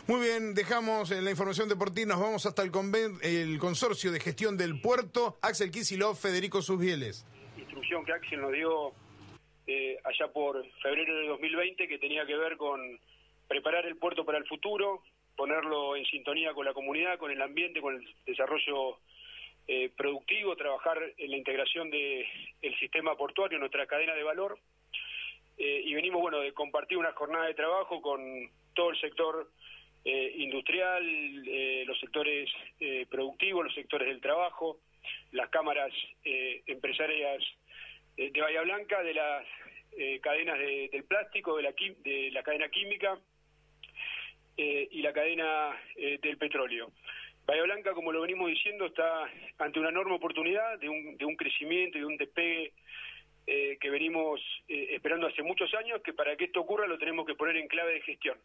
Muy bien, dejamos la información deportiva, nos vamos hasta el consorcio de gestión del puerto, Axel Kicillof, Federico Susbieles. Instrucción que Axel nos dio allá por febrero de 2020, que tenía que ver con preparar el puerto para el futuro, ponerlo en sintonía con la comunidad, con el ambiente, con el desarrollo productivo, trabajar en la integración del sistema portuario, nuestra cadena de valor, y venimos, de compartir una jornada de trabajo con todo el sector industrial, los sectores productivos, los sectores del trabajo, las cámaras empresarias de Bahía Blanca, de las cadenas del plástico, de la cadena química y la cadena del petróleo. Bahía Blanca, como lo venimos diciendo, está ante una enorme oportunidad de un crecimiento y de un despegue que venimos esperando hace muchos años, que para que esto ocurra lo tenemos que poner en clave de gestión.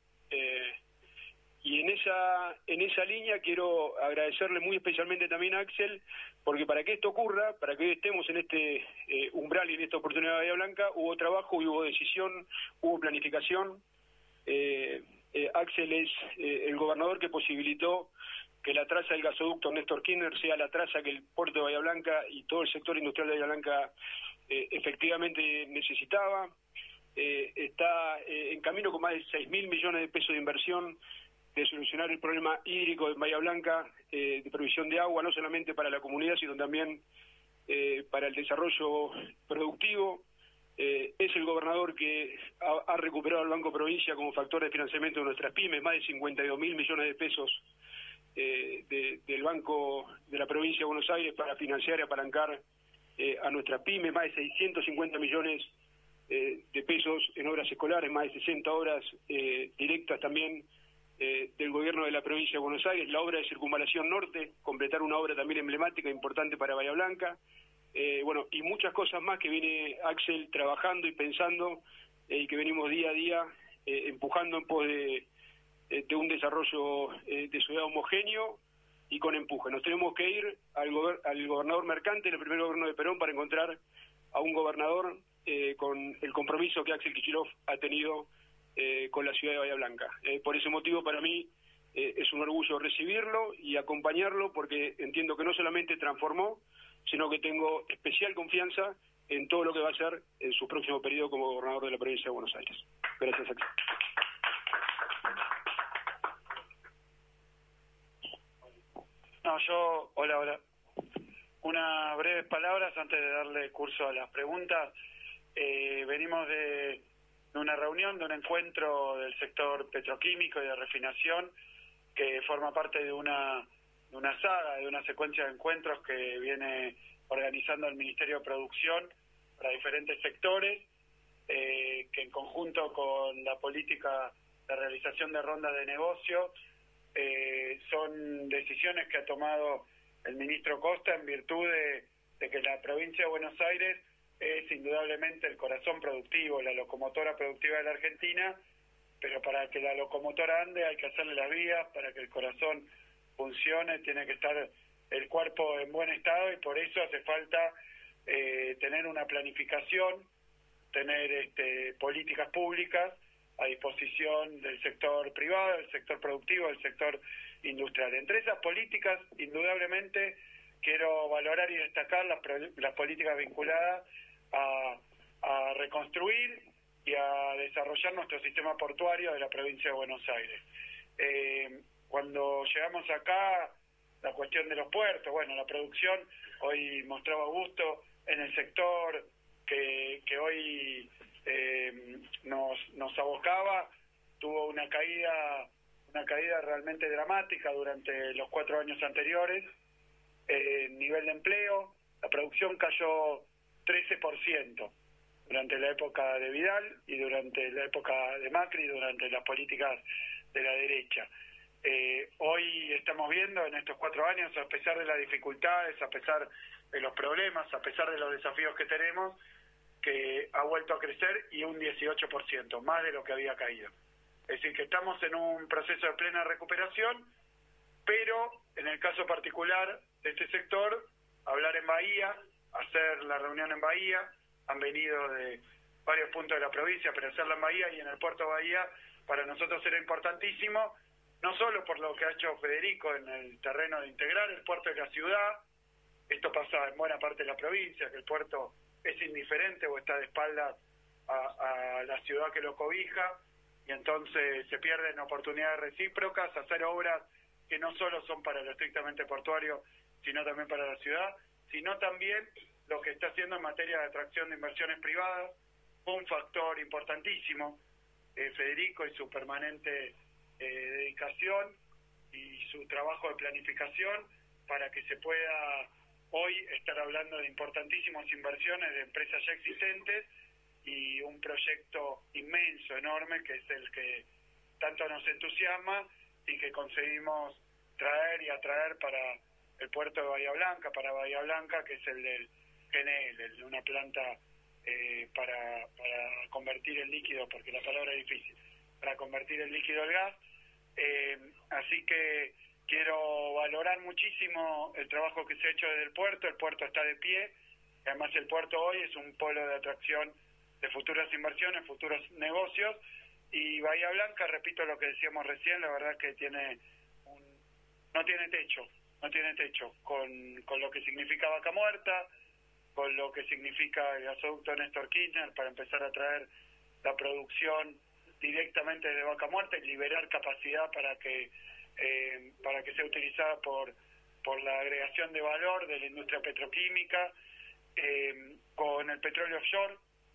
Y en esa línea quiero agradecerle muy especialmente también a Axel, porque para que esto ocurra, para que hoy estemos en este umbral y en esta oportunidad de Bahía Blanca, hubo trabajo, hubo decisión, hubo planificación. Axel es el gobernador que posibilitó que la traza del gasoducto Néstor Kirchner sea la traza que el puerto de Bahía Blanca y todo el sector industrial de Bahía Blanca efectivamente necesitaba. Está en camino con más de 6.000 millones de pesos de inversión de solucionar el problema hídrico de Bahía Blanca, de provisión de agua, no solamente para la comunidad, sino también para el desarrollo productivo. Es el gobernador que ha recuperado al Banco Provincia como factor de financiamiento de nuestras pymes, más de 52.000 millones de pesos del Banco de la Provincia de Buenos Aires para financiar y apalancar a nuestras pymes, más de 650 millones de pesos en obras escolares, más de 60 obras directas también del gobierno de la Provincia de Buenos Aires, la obra de Circunvalación Norte, completar una obra también emblemática, importante para Bahía Blanca, y muchas cosas más que viene Axel trabajando y pensando y que venimos día a día empujando en pos de un desarrollo de ciudad homogéneo y con empuje. Nos tenemos que ir al gobernador mercante, el primer gobierno de Perón, para encontrar a un gobernador con el compromiso que Axel Kicillof ha tenido con la ciudad de Bahía Blanca. Por ese motivo, para mí, es un orgullo recibirlo y acompañarlo, porque entiendo que no solamente transformó, sino que tengo especial confianza en todo lo que va a hacer en su próximo periodo como gobernador de la provincia de Buenos Aires. Gracias, Axel. Hola. Unas breves palabras antes de darle curso a las preguntas. Venimos de una reunión, de un encuentro del sector petroquímico y de refinación, que forma parte de una saga, de una secuencia de encuentros que viene organizando el Ministerio de Producción para diferentes sectores, que en conjunto con la política de realización de rondas de negocio, son decisiones que ha tomado el ministro Costa en virtud de que la provincia de Buenos Aires es indudablemente el corazón productivo, la locomotora productiva de la Argentina, pero para que la locomotora ande hay que hacerle las vías, para que el corazón funcione tiene que estar el cuerpo en buen estado, y por eso hace falta tener una planificación, tener políticas públicas a disposición del sector privado, del sector productivo, del sector industrial. Entre esas políticas, indudablemente, quiero valorar y destacar las políticas vinculadas a reconstruir y a desarrollar nuestro sistema portuario de la provincia de Buenos Aires. Cuando llegamos acá, la cuestión de los puertos, la producción, hoy mostraba gusto en el sector que hoy nos abocaba, tuvo una caída realmente dramática durante los 4 años anteriores. Nivel de empleo, la producción cayó 13% durante la época de Vidal y durante la época de Macri y durante las políticas de la derecha. Hoy estamos viendo en estos 4 años, a pesar de las dificultades, a pesar de los problemas, a pesar de los desafíos que tenemos, que ha vuelto a crecer y un 18%, más de lo que había caído. Es decir, que estamos en un proceso de plena recuperación, pero en el caso particular de este sector, hablar en Bahía, hacer la reunión en Bahía, han venido de varios puntos de la provincia, pero hacerla en Bahía y en el puerto de Bahía para nosotros era importantísimo, no solo por lo que ha hecho Federico en el terreno de integrar el puerto de la ciudad, esto pasa en buena parte de la provincia, que el puerto es indiferente o está de espaldas a la ciudad que lo cobija, y entonces se pierden oportunidades recíprocas, hacer obras que no solo son para lo estrictamente portuario, sino también para la ciudad, sino también lo que está haciendo en materia de atracción de inversiones privadas, un factor importantísimo, Federico y su permanente dedicación y su trabajo de planificación para que se pueda hoy estar hablando de importantísimas inversiones de empresas ya existentes y un proyecto inmenso, enorme, que es el que tanto nos entusiasma y que conseguimos traer y atraer para el puerto de Bahía Blanca, para Bahía Blanca, que es el del GNL, el de una planta para convertir el líquido, porque la palabra es difícil, para convertir el líquido al gas. Así que quiero valorar muchísimo el trabajo que se ha hecho desde el puerto está de pie, además el puerto hoy es un polo de atracción de futuras inversiones, futuros negocios, y Bahía Blanca, repito lo que decíamos recién, la verdad que no tiene techo, con lo que significa Vaca Muerta, con lo que significa el gasoducto Néstor Kirchner para empezar a traer la producción directamente de Vaca Muerta y liberar capacidad para que sea utilizada por la agregación de valor de la industria petroquímica, con el petróleo offshore.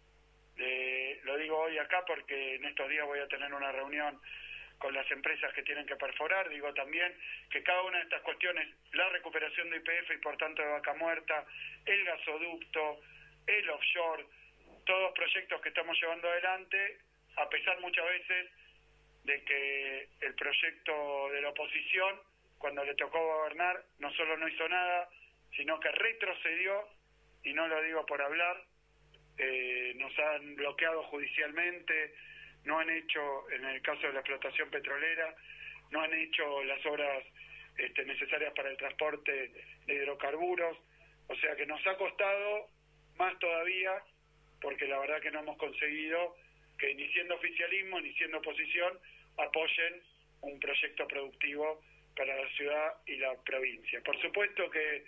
Lo digo hoy acá porque en estos días voy a tener una reunión con las empresas que tienen que perforar. Digo también que cada una de estas cuestiones, la recuperación de YPF y por tanto de Vaca Muerta, el gasoducto, el offshore, todos proyectos que estamos llevando adelante, a pesar muchas veces de que el proyecto de la oposición, cuando le tocó gobernar, no solo no hizo nada, sino que retrocedió, y no lo digo por hablar, nos han bloqueado judicialmente, no han hecho, en el caso de la explotación petrolera, no han hecho las obras necesarias para el transporte de hidrocarburos, o sea que nos ha costado más todavía, porque la verdad que no hemos conseguido que ni siendo oficialismo ni siendo oposición apoyen un proyecto productivo para la ciudad y la provincia. Por supuesto que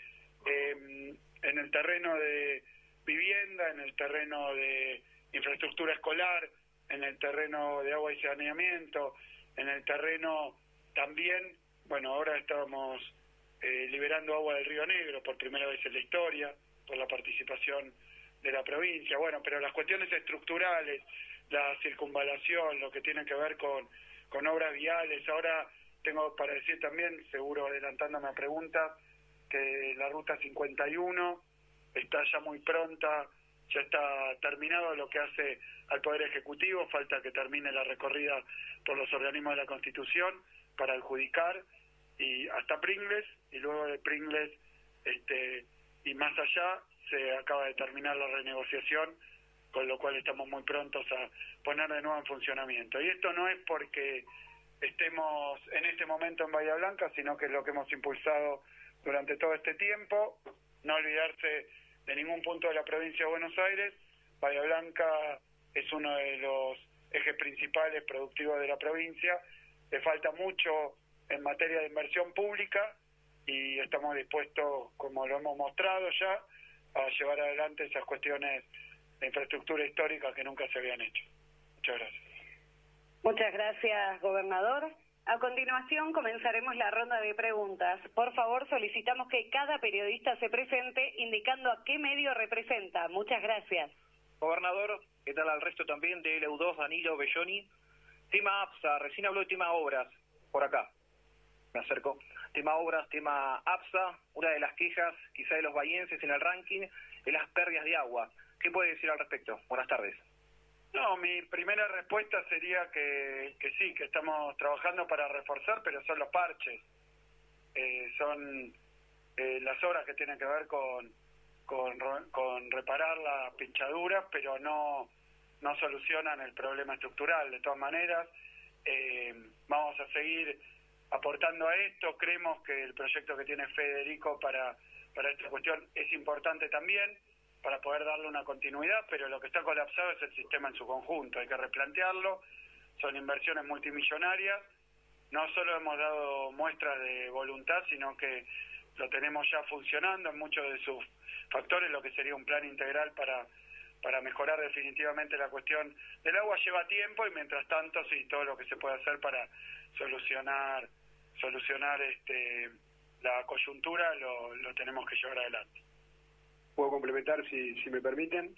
en el terreno de vivienda, en el terreno de infraestructura escolar, en el terreno de agua y saneamiento, en el terreno también, bueno, ahora estamos liberando agua del Río Negro por primera vez en la historia, por la participación de la provincia, bueno, pero las cuestiones estructurales, la circunvalación, lo que tiene que ver con obras viales, ahora tengo para decir también, seguro adelantándome a preguntas, que la ruta 51 está ya muy pronta, ya está terminado lo que hace al Poder Ejecutivo, falta que termine la recorrida por los organismos de la Constitución para adjudicar y hasta Pringles, y luego de Pringles y más allá se acaba de terminar la renegociación, con lo cual estamos muy prontos a poner de nuevo en funcionamiento. Y esto no es porque estemos en este momento en Bahía Blanca, sino que es lo que hemos impulsado durante todo este tiempo, no olvidarse de ningún punto de la provincia de Buenos Aires. Bahía Blanca es uno de los ejes principales productivos de la provincia, le falta mucho en materia de inversión pública y estamos dispuestos, como lo hemos mostrado ya, a llevar adelante esas cuestiones de infraestructura histórica que nunca se habían hecho. Muchas gracias. Muchas gracias, gobernador. A continuación comenzaremos la ronda de preguntas. Por favor, solicitamos que cada periodista se presente indicando a qué medio representa. Muchas gracias. Gobernador, ¿qué tal al resto también de LU2, Danilo Belloni? Tema APSA, recién habló de tema obras, por acá, me acerco. Tema obras, tema APSA, una de las quejas quizá de los bahienses en el ranking es las pérdidas de agua. ¿Qué puede decir al respecto? Buenas tardes. No, mi primera respuesta sería que sí, que estamos trabajando para reforzar, pero son los parches. Son las obras que tienen que ver con reparar las pinchaduras, pero no solucionan el problema estructural. De todas maneras, vamos a seguir aportando a esto. Creemos que el proyecto que tiene Federico para esta cuestión es importante también, para poder darle una continuidad, pero lo que está colapsado es el sistema en su conjunto, hay que replantearlo, son inversiones multimillonarias no solo hemos dado muestras de voluntad, sino que lo tenemos ya funcionando en muchos de sus factores, lo que sería un plan integral para mejorar definitivamente la cuestión del agua. Lleva tiempo y mientras tanto sí, todo lo que se puede hacer para solucionar la coyuntura lo tenemos que llevar adelante. Puedo complementar si me permiten.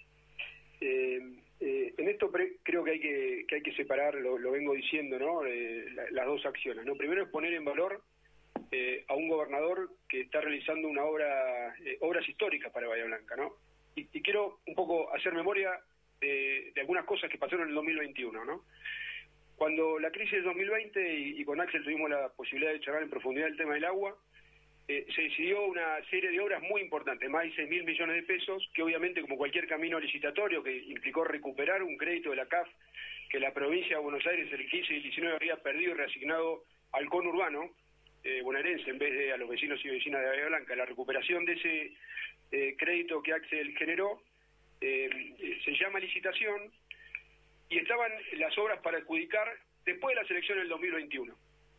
En esto creo que hay que separar, lo vengo diciendo, ¿no? Las dos acciones, ¿no? Primero es poner en valor a un gobernador que está realizando obras históricas para Bahía Blanca, ¿no? Y quiero un poco hacer memoria de algunas cosas que pasaron en el 2021, ¿no? Cuando la crisis del 2020 y con Axel tuvimos la posibilidad de charlar en profundidad el tema del agua, se decidió una serie de obras muy importantes, más de 6.000 millones de pesos, que obviamente, como cualquier camino licitatorio que implicó recuperar un crédito de la CAF que la provincia de Buenos Aires el 15 y el 19 había perdido y reasignado al conurbano bonaerense en vez de a los vecinos y vecinas de Bahía Blanca. La recuperación de ese crédito que Axel generó se llama licitación y estaban las obras para adjudicar después de las elecciones del 2021.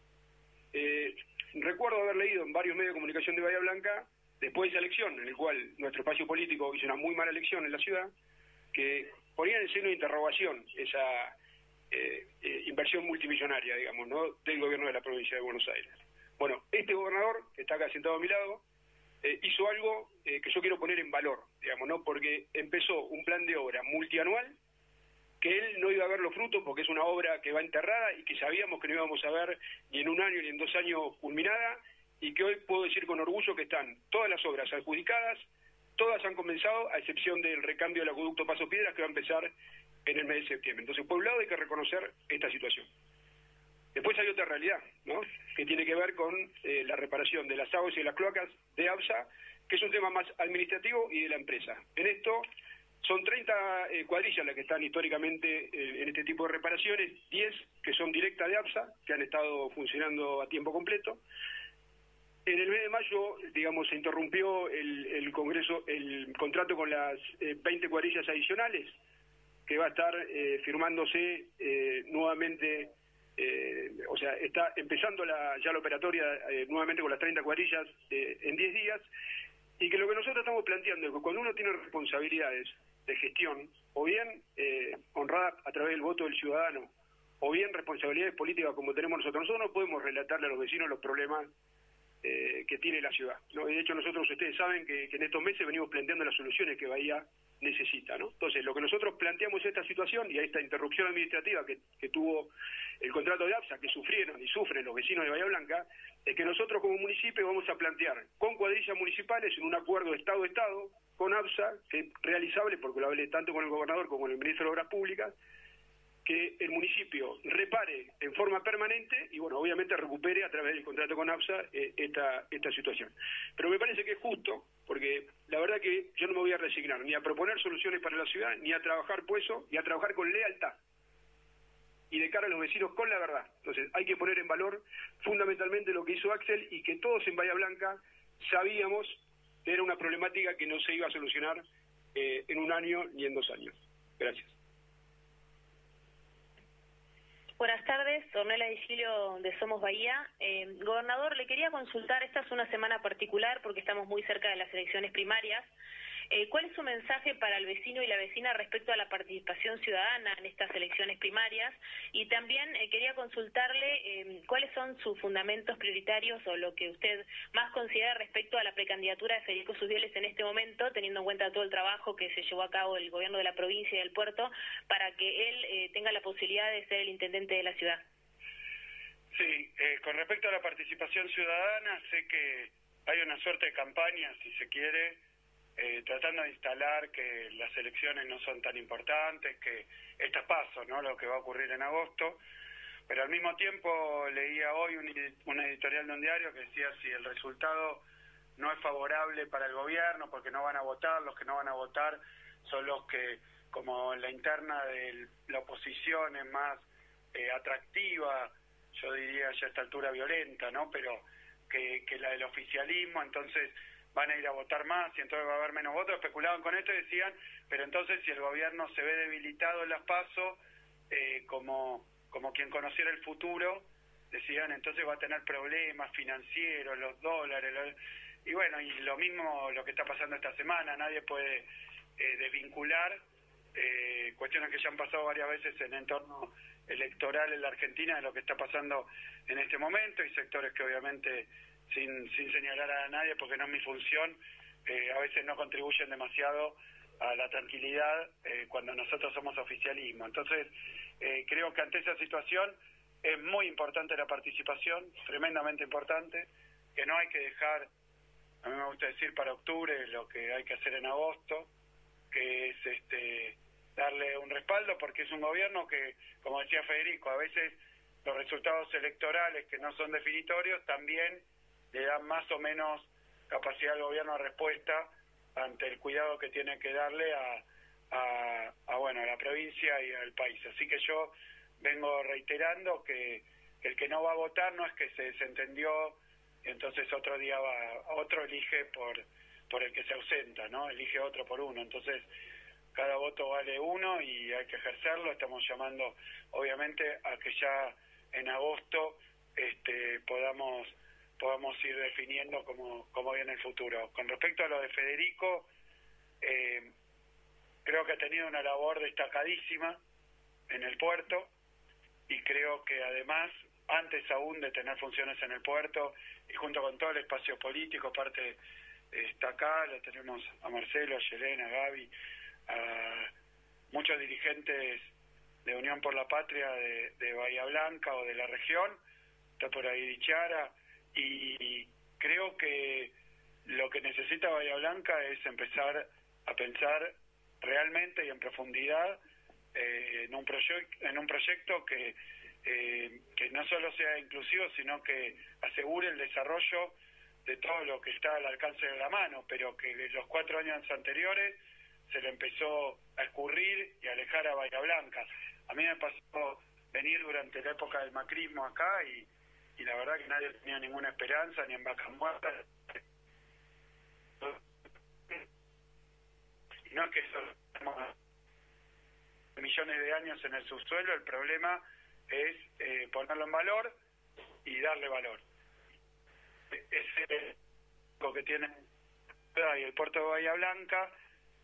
Recuerdo haber leído en varios medios de comunicación de Bahía Blanca, después de esa elección, en el cual nuestro espacio político hizo una muy mala elección en la ciudad, que ponían en signo de interrogación esa inversión multimillonaria, digamos, ¿no?, del gobierno de la provincia de Buenos Aires. Bueno, este gobernador, que está acá sentado a mi lado, hizo algo que yo quiero poner en valor, digamos, ¿no?, porque empezó un plan de obra multianual que él no iba a ver los frutos porque es una obra que va enterrada y que sabíamos que no íbamos a ver ni en un año ni en 2 años culminada, y que hoy puedo decir con orgullo que están todas las obras adjudicadas, todas han comenzado, a excepción del recambio del acueducto Paso Piedras, que va a empezar en el mes de septiembre. Entonces, por un lado hay que reconocer esta situación. Después hay otra realidad, ¿no?, que tiene que ver con la reparación de las aguas y de las cloacas de ABSA, que es un tema más administrativo y de la empresa. En esto son 30 cuadrillas las que están históricamente en este tipo de reparaciones, 10 que son directas de ABSA, que han estado funcionando a tiempo completo. En el mes de mayo, digamos, se interrumpió el contrato con las 20 cuadrillas adicionales, que va a estar firmándose nuevamente, o sea, está empezando ya la operatoria nuevamente con las 30 cuadrillas en 10 días, y que lo que nosotros estamos planteando es que cuando uno tiene responsabilidades de gestión, o bien honrada a través del voto del ciudadano, o bien responsabilidades políticas como tenemos nosotros no podemos relatarle a los vecinos los problemas que tiene la ciudad, ¿no? Y de hecho ustedes saben que en estos meses venimos planteando las soluciones que Bahía necesita, ¿no? Entonces, lo que nosotros planteamos esta situación y a esta interrupción administrativa que tuvo el contrato de ABSA, que sufrieron y sufren los vecinos de Bahía Blanca, es que nosotros como municipio vamos a plantear con cuadrillas municipales en un acuerdo Estado-Estado con ABSA, que es realizable, porque lo hablé tanto con el gobernador como con el ministro de Obras Públicas, que el municipio repare en forma permanente y, bueno, obviamente recupere a través del contrato con ABSA esta situación. Pero me parece que es justo, porque la verdad que yo no me voy a resignar ni a proponer soluciones para la ciudad, ni a trabajar por eso, ni a trabajar con lealtad y de cara a los vecinos con la verdad. Entonces hay que poner en valor fundamentalmente lo que hizo Axel, y que todos en Bahía Blanca sabíamos que era una problemática que no se iba a solucionar en un año ni en 2 años. Gracias. Buenas tardes, Ornella Vigilio de Somos Bahía. Gobernador, le quería consultar, esta es una semana particular porque estamos muy cerca de las elecciones primarias. ¿Cuál es su mensaje para el vecino y la vecina respecto a la participación ciudadana en estas elecciones primarias? Y también quería consultarle cuáles son sus fundamentos prioritarios o lo que usted más considera respecto a la precandidatura de Federico Susbieles en este momento, teniendo en cuenta todo el trabajo que se llevó a cabo el gobierno de la provincia y del puerto para que él tenga la posibilidad de ser el intendente de la ciudad. Sí, con respecto a la participación ciudadana, sé que hay una suerte de campaña, si se quiere, tratando de instalar que las elecciones no son tan importantes, que estas paso, ¿no?, lo que va a ocurrir en agosto, pero al mismo tiempo leía hoy una editorial de un diario que decía si el resultado no es favorable para el gobierno porque no van a votar, los que no van a votar son los que, como la interna de la oposición es más atractiva, yo diría ya a esta altura violenta, ¿no?, pero que la del oficialismo, entonces van a ir a votar más y entonces va a haber menos votos. Especulaban con esto y decían, pero entonces si el gobierno se ve debilitado en las PASO, como quien conociera el futuro, decían, entonces va a tener problemas financieros, los dólares, y bueno, y lo mismo lo que está pasando esta semana, nadie puede desvincular cuestiones que ya han pasado varias veces en entorno electoral en la Argentina de lo que está pasando en este momento, y sectores que obviamente, sin señalar a nadie porque no es mi función, a veces no contribuyen demasiado a la tranquilidad cuando nosotros somos oficialismo. Entonces, creo que ante esa situación es muy importante la participación, tremendamente importante, que no hay que dejar, a mí me gusta decir para octubre, lo que hay que hacer en agosto, que es darle un respaldo, porque es un gobierno que, como decía Federico, a veces los resultados electorales que no son definitorios también le dan más o menos capacidad al gobierno de respuesta ante el cuidado que tiene que darle a la provincia y al país. Así que yo vengo reiterando que el que no va a votar no es que se desentendió y entonces otro día otro elige por el que se ausenta, ¿no? Elige otro por uno. Entonces cada voto vale uno y hay que ejercerlo. Estamos llamando obviamente a que ya en agosto podamos ir definiendo cómo viene el futuro. Con respecto a lo de Federico, creo que ha tenido una labor destacadísima en el puerto, y creo que además, antes aún de tener funciones en el puerto, y junto con todo el espacio político, parte está acá, lo tenemos a Marcelo, a Yelena, a Gaby, a muchos dirigentes de Unión por la Patria de Bahía Blanca o de la región, está por ahí Dichara, y creo que lo que necesita Bahía Blanca es empezar a pensar realmente y en profundidad en un proyecto que no solo sea inclusivo, sino que asegure el desarrollo de todo lo que está al alcance de la mano, pero que en los 4 años anteriores se le empezó a escurrir y a alejar a Bahía Blanca. A mí me pasó venir durante la época del macrismo acá y la verdad que nadie tenía ninguna esperanza, ni en Vacas Muertas. Y no es que eso millones de años en el subsuelo, el problema es ponerlo en valor y darle valor. Ese lo que tiene y el puerto de Bahía Blanca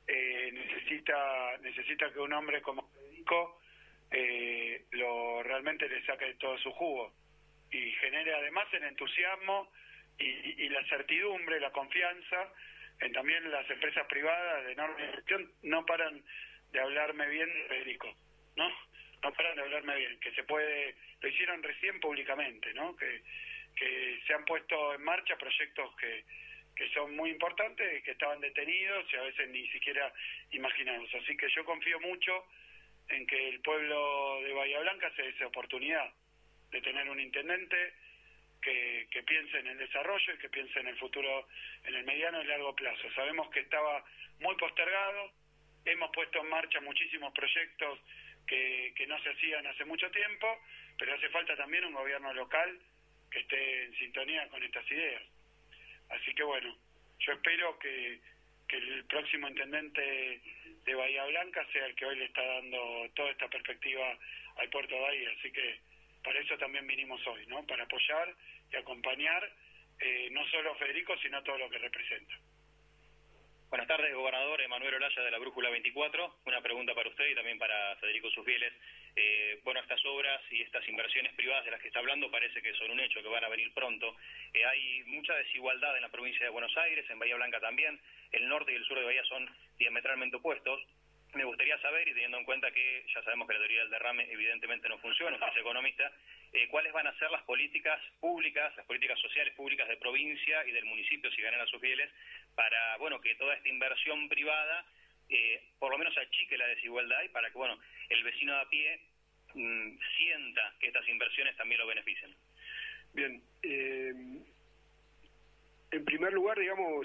necesita que un hombre como Federico realmente le saque todo su jugo y genere además el entusiasmo y la certidumbre, la confianza en también las empresas privadas de enorme gestión. No paran de hablarme bien de Federico, ¿no? No paran de hablarme bien, que se puede, lo hicieron recién públicamente, ¿no? Que se han puesto en marcha proyectos que son muy importantes, que estaban detenidos y a veces ni siquiera imaginados. Así que yo confío mucho en que el pueblo de Bahía Blanca se dé esa oportunidad de tener un intendente que piense en el desarrollo y que piense en el futuro, en el mediano y largo plazo. Sabemos que estaba muy postergado, hemos puesto en marcha muchísimos proyectos que no se hacían hace mucho tiempo, pero hace falta también un gobierno local que esté en sintonía con estas ideas. Así que bueno, yo espero que el próximo intendente de Bahía Blanca sea el que hoy le está dando toda esta perspectiva al puerto de Bahía. Así que para eso también vinimos hoy, ¿no? Para apoyar y acompañar no solo a Federico, sino a todo lo que representa. Buenas tardes, gobernador. Emanuel Olaya, de la Brújula 24. Una pregunta para usted y también para Federico Susbieles. Estas obras y estas inversiones privadas de las que está hablando parece que son un hecho, que van a venir pronto. Hay mucha desigualdad en la provincia de Buenos Aires, en Bahía Blanca también. El norte y el sur de Bahía son diametralmente opuestos. Me gustaría saber, y teniendo en cuenta que ya sabemos que la teoría del derrame evidentemente no funciona, usted es economista, ¿cuáles van a ser las políticas públicas, las políticas sociales públicas de provincia y del municipio, si ganan a Susbieles, para que toda esta inversión privada por lo menos achique la desigualdad y para que el vecino de a pie sienta que estas inversiones también lo benefician? Bien, en primer lugar,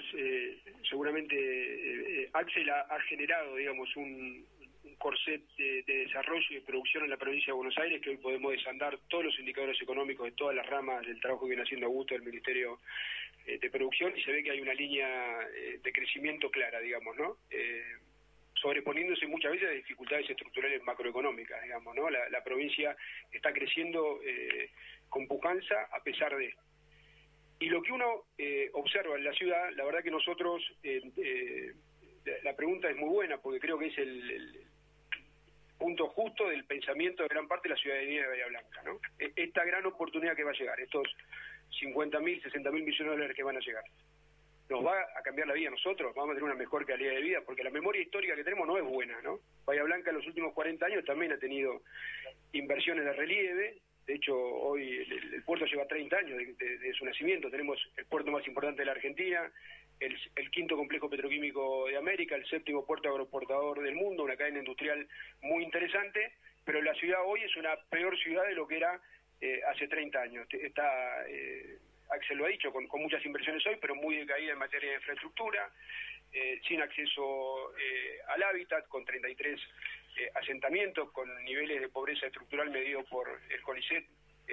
seguramente Axel ha generado, un corset de desarrollo y de producción en la provincia de Buenos Aires, que hoy podemos desandar todos los indicadores económicos de todas las ramas del trabajo que viene haciendo Augusto del Ministerio de Producción, y se ve que hay una línea de crecimiento clara, ¿no? sobreponiéndose muchas veces a dificultades estructurales macroeconómicas, digamos, ¿no? La provincia está creciendo con pujanza a pesar de. Y lo que uno observa en la ciudad, la verdad que nosotros, la pregunta es muy buena, porque creo que es el punto justo del pensamiento de gran parte de la ciudadanía de Bahía Blanca, ¿no? Esta gran oportunidad que va a llegar, estos 50.000, 60.000 millones de dólares que van a llegar, nos va a cambiar la vida a nosotros, vamos a tener una mejor calidad de vida, porque la memoria histórica que tenemos no es buena, ¿no? Bahía Blanca en los últimos 40 años también ha tenido inversiones de relieve. De hecho, hoy el puerto lleva 30 años de su nacimiento. Tenemos el puerto más importante de la Argentina, el quinto complejo petroquímico de América, el séptimo puerto agroexportador del mundo, una cadena industrial muy interesante, pero la ciudad hoy es una peor ciudad de lo que era hace 30 años. Está, Axel lo ha dicho, con muchas inversiones hoy, pero muy decaída en materia de infraestructura, sin acceso al hábitat, con 33 asentamientos, con niveles de pobreza estructural medidos por el CONICET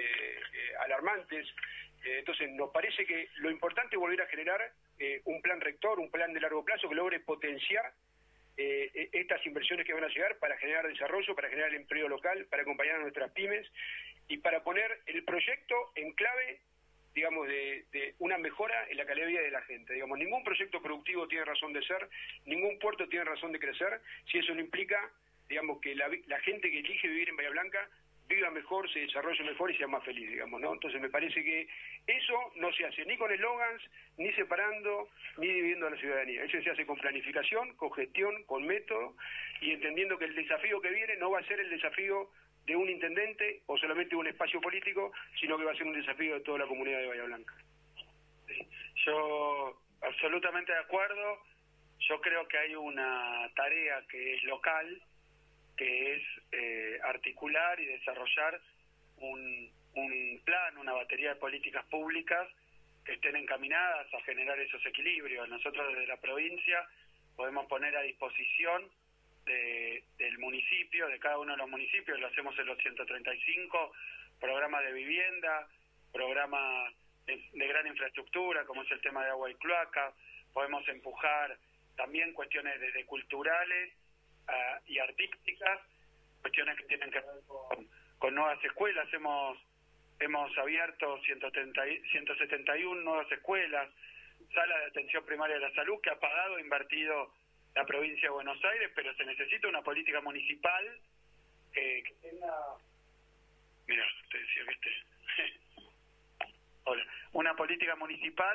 alarmantes. Entonces nos parece que lo importante es volver a generar un plan rector, un plan de largo plazo que logre potenciar estas inversiones que van a llegar para generar desarrollo, para generar empleo local, para acompañar a nuestras pymes y para poner el proyecto en clave, digamos, de una mejora en la calidad de vida de la gente. Digamos, ningún proyecto productivo tiene razón de ser, ningún puerto tiene razón de crecer si eso no implica, digamos, que la gente que elige vivir en Bahía Blanca viva mejor, se desarrolle mejor y sea más feliz, digamos, ¿no? Entonces me parece que eso no se hace ni con eslogans, ni separando, ni dividiendo a la ciudadanía. Eso se hace con planificación, con gestión, con método, y entendiendo que el desafío que viene no va a ser el desafío de un intendente o solamente de un espacio político, sino que va a ser un desafío de toda la comunidad de Bahía Blanca. Sí, yo absolutamente de acuerdo. Yo creo que hay una tarea que es local, que es articular y desarrollar un plan, una batería de políticas públicas que estén encaminadas a generar esos equilibrios. Nosotros desde la provincia podemos poner a disposición del municipio, de cada uno de los municipios, lo hacemos en los 135, programas de vivienda, programas de gran infraestructura, como es el tema de agua y cloaca. Podemos empujar también cuestiones desde culturales y artísticas, cuestiones que tienen que ver con nuevas escuelas. Hemos abierto 171 nuevas escuelas, salas de atención primaria de la salud que ha pagado e invertido la provincia de Buenos Aires, pero se necesita una política municipal que tenga... Mira, te decía, ¿viste? Hola. Una política municipal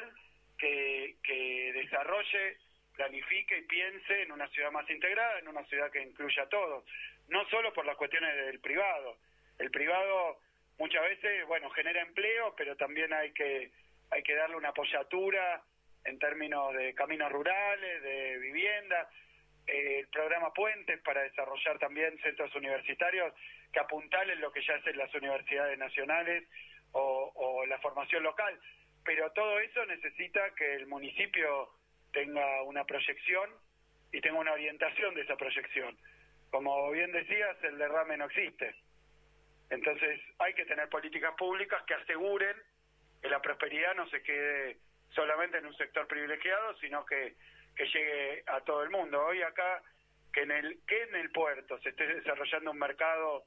que desarrolle, planifique y piense en una ciudad más integrada, en una ciudad que incluya a todos, no solo por las cuestiones del privado. El privado muchas veces, bueno, genera empleo, pero también hay que darle una apoyatura en términos de caminos rurales, de vivienda, el programa Puentes para desarrollar también centros universitarios que apuntalen lo que ya hacen las universidades nacionales o la formación local. Pero todo eso necesita que el municipio tenga una proyección y tenga una orientación de esa proyección. Como bien decías, el derrame no existe. Entonces hay que tener políticas públicas que aseguren que la prosperidad no se quede solamente en un sector privilegiado, sino que llegue a todo el mundo. Hoy acá, que en el puerto se esté desarrollando un mercado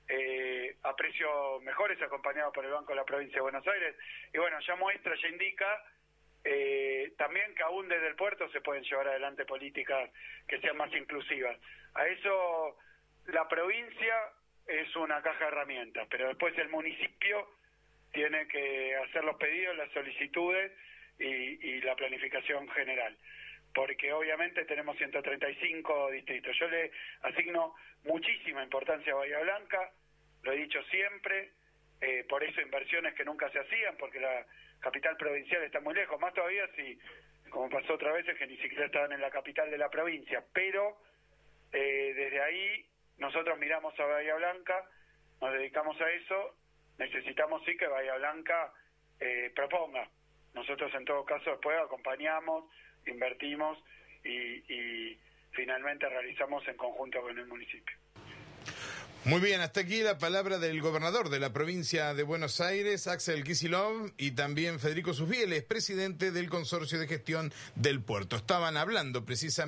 a precios mejores, acompañado por el Banco de la Provincia de Buenos Aires, y bueno, ya muestra, ya indica también que aún desde el puerto se pueden llevar adelante políticas que sean más inclusivas. A eso la provincia es una caja de herramientas, pero después el municipio tiene que hacer los pedidos, las solicitudes y la planificación general, porque obviamente tenemos 135 distritos. Yo le asigno muchísima importancia a Bahía Blanca, lo he dicho siempre, por eso inversiones que nunca se hacían, porque la capital provincial está muy lejos, más todavía si, como pasó otra vez, es que ni siquiera estaban en la capital de la provincia, pero desde ahí nosotros miramos a Bahía Blanca, nos dedicamos a eso, necesitamos sí que Bahía Blanca proponga. Nosotros en todo caso después acompañamos, invertimos y finalmente realizamos en conjunto con el municipio. Muy bien, hasta aquí la palabra del gobernador de la provincia de Buenos Aires, Axel Kicillof, y también Federico Susbieles, presidente del Consorcio de Gestión del Puerto. Estaban hablando precisamente